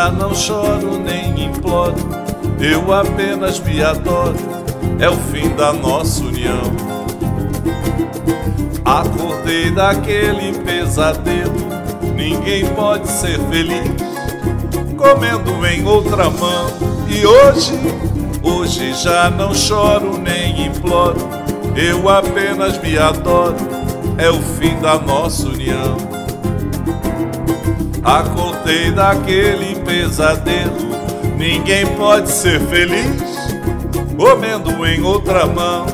já não choro nem imploro, eu apenas me adoro, é o fim da nossa união. Acordei daquele pesadelo, ninguém pode ser feliz comendo em outra mão. E hoje já não choro nem imploro, eu apenas me adoro, é o fim da nossa união. Acordei daquele pesadelo, ninguém pode ser feliz comendo em outra mão.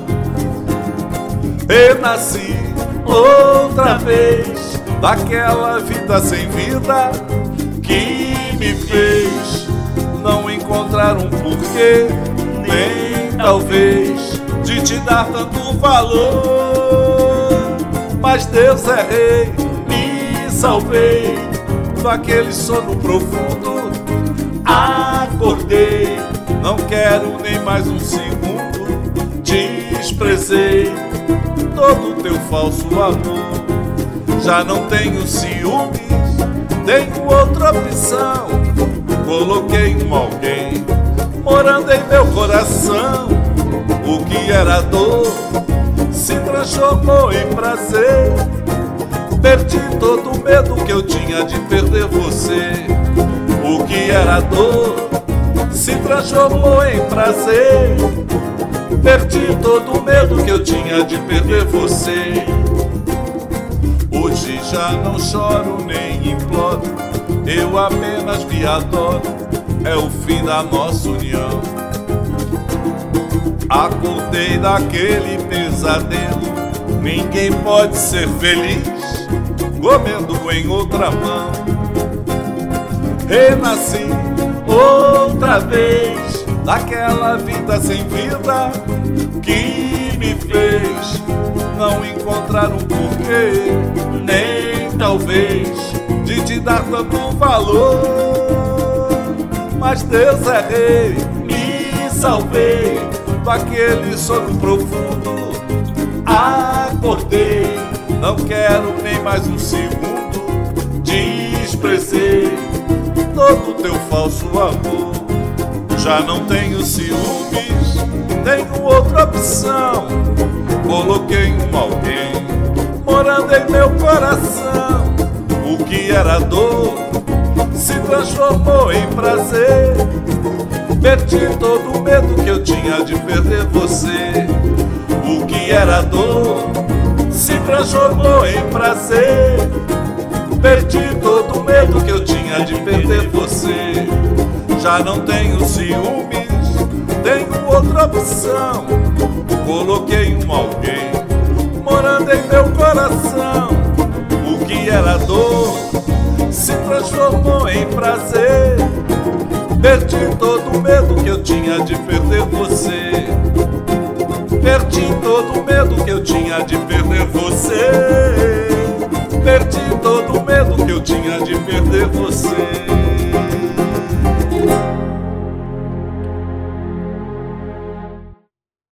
Renasci outra vez daquela vida sem vida que me fez não encontrar um porquê, nem talvez de te dar tanto valor. Mas Deus é rei, me salvei daquele sono profundo. Acordei, não quero nem mais um segundo. Desprezei todo teu falso amor. Já não tenho ciúmes, tenho outra opção. Coloquei um alguém morando em meu coração. O que era dor se transformou em prazer. Perdi todo o medo que eu tinha de perder você. O que era dor se transformou em prazer. Perdi todo o medo que eu tinha de perder você. Hoje já não choro nem imploro, eu apenas me adoro, é o fim da nossa união. Acordei daquele pesadelo, ninguém pode ser feliz comendo em outra mão. Renasci outra vez daquela vida sem vida que me fez não encontrar um porquê, nem talvez de te dar tanto valor. Mas Deus é rei, me salvei daquele sono profundo. Acordei, não quero nem mais um segundo. Desprezei todo teu falso amor. Já não tenho ciúmes, tenho outra opção. Coloquei um alguém morando em meu coração. O que era dor se transformou em prazer. Perdi todo o medo que eu tinha de perder você. O que era dor se transformou em prazer. Perdi todo o medo que eu tinha de perder você. Já não tenho ciúmes, tenho outra opção. Coloquei um alguém morando em meu coração. O que era dor se transformou em prazer. Perdi todo o medo que eu tinha de perder você. Perdi todo o medo que eu tinha de perder você. Perdi todo o medo que eu tinha de perder você.